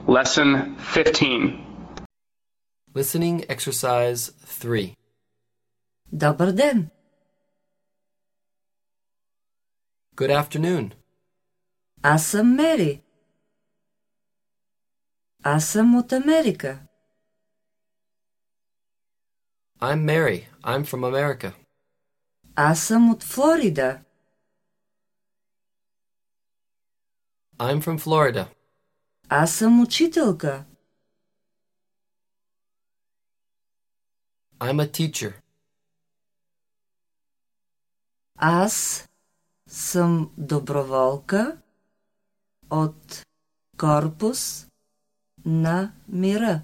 Lesson 15. Listening exercise 3. Добър ден! Good afternoon. Аз съм Мери. Аз съм от Америка. I'm Mary. I'm from America. Аз съм от Флорида. I'm from Florida. Аз съм учителка. I'm a teacher. Аз съм доброволка от Корпус на мира.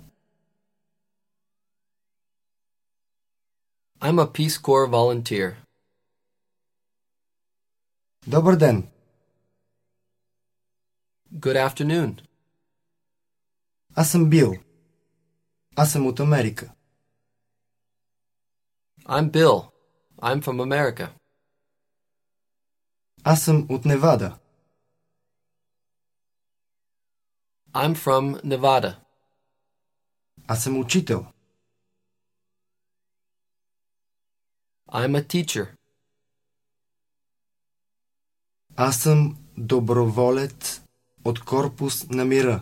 I'm a Peace Corps volunteer. Добър ден! Good afternoon. Аз съм Бил. Аз съм от Америка. I'm Bill. I'm from America. Аз съм от Невада. I'm from Nevada. Аз съм учител. I'm a teacher. Аз съм доброволец от Корпус на мира.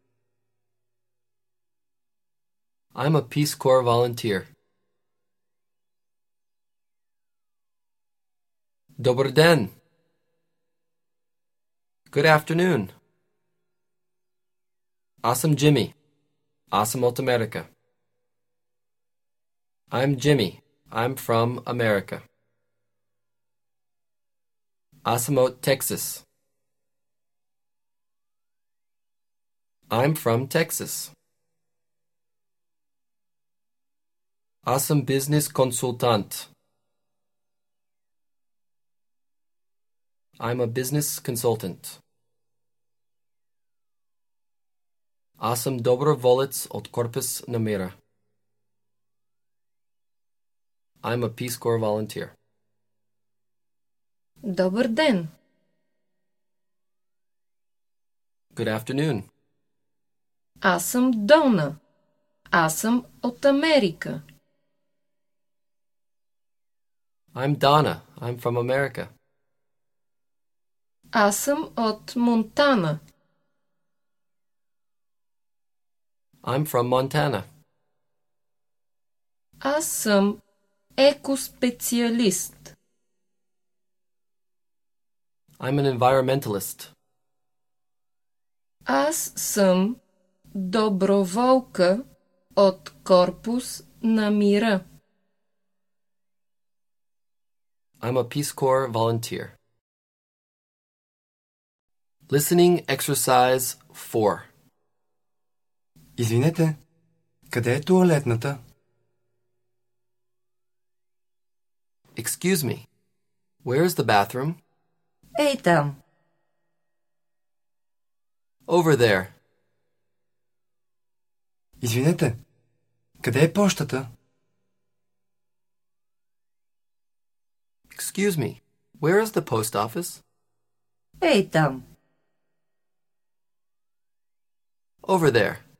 I'm a Peace Corps volunteer. Добър ден. Good afternoon. Аз съм Jimmy. Аз съм от Америка. I'm Jimmy. I'm from America. Аз съм от Texas. I'm from Texas. Аз съм бизнес консултант. I'm a business consultant. Аз съм доброволец от Корпус на мира. I'm a Peace Corps volunteer. Добър ден! Good afternoon. Аз съм Дона. Аз съм от Америка. I'm Donna. I'm from America. Аз съм от Монтана. I'm from Montana. Аз съм екоспециалист. I'm an environmentalist. Аз съм доброволка от Корпус на мира. I'm a Peace Corps volunteer. Listening exercise 4. Извинете, къде е тоалетната? Excuse me. Where is the bathroom? Ей там! Over there. Извинете, къде е пощата? Excuse me. Where is the post office? Ей там! Over there.